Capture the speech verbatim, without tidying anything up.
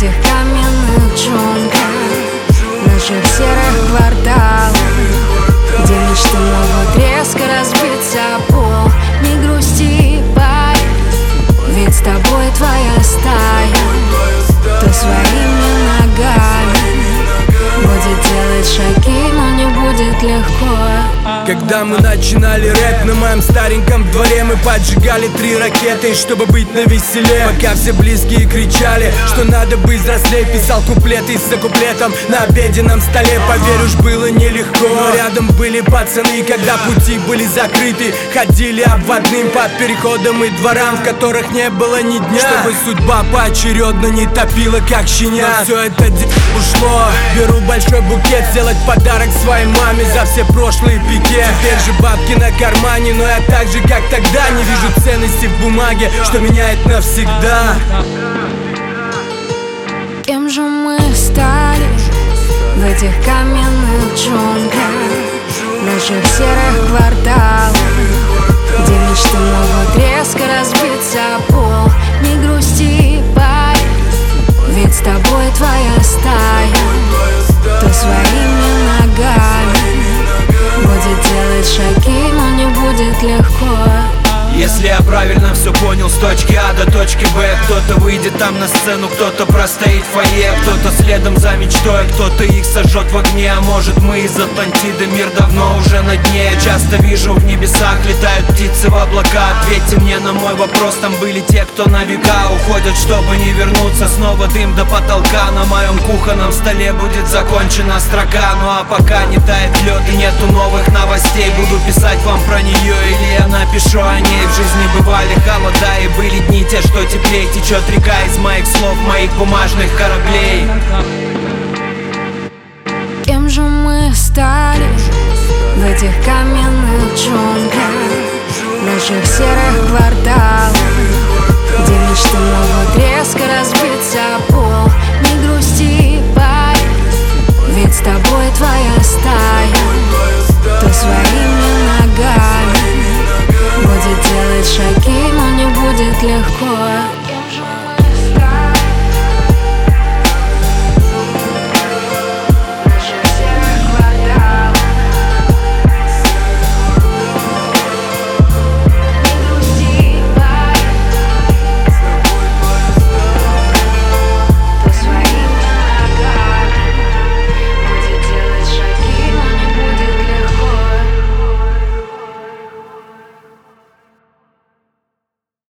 этих каменных джунглях, наших серых кварталах, где мечты могут резко разбиться о пол. Не грусти, парень, ведь с тобой твоя стая, кто своими ногами будет делать шаги, но не будет легко. Когда мы начинали рэп на моем стареньком дворе, мы поджигали три ракеты, чтобы быть навеселе. Пока все близкие кричали, что надо быть взрослей, писал куплеты за куплетом на обеденном столе. Поверь, уж было нелегко, но рядом были пацаны, когда пути были закрыты. Ходили обводным по переходам и дворам, в которых не было ни дня, чтобы судьба поочередно не топила, как щенят. Но все это д... ушло. Беру большой букет, сделать подарок своей маме за все прошлые пике. Теперь же бабки на кармане, но я так же, как тогда, не вижу ценности в бумаге, что меняет навсегда. Кем же мы стали в этих каменных джунглях, наших серых кварталах, где мечты могут резко разбиться о пол. Не грусти, парень, ведь с тобой твоя стая, кто своими ногами будет делать шаги, но не будет легко. Если я правильно все понял, с точки А до точки Б, кто-то выйдет там на сцену, кто-то простоит в фойе, кто-то следом за мечтой, кто-то их сожжет в огне. А может, мы из Атлантиды, мир давно уже на дне. Я часто вижу, в небесах летают птицы в облака. Ответьте мне на мой вопрос, там были те, кто на века уходят, чтобы не вернуться. Снова дым до потолка, на моем кухонном столе будет закончена строка. Ну а пока не тает лед и нету новых новостей, буду писать вам про нее или я напишу о ней. В жизни бывали холода и были дни те, что теплее. Течет река из моих слов, моих бумажных кораблей. Кем же мы стали в этих каменных джунглях, наших серых кварталах, где мечты могут резко разбиться о пол.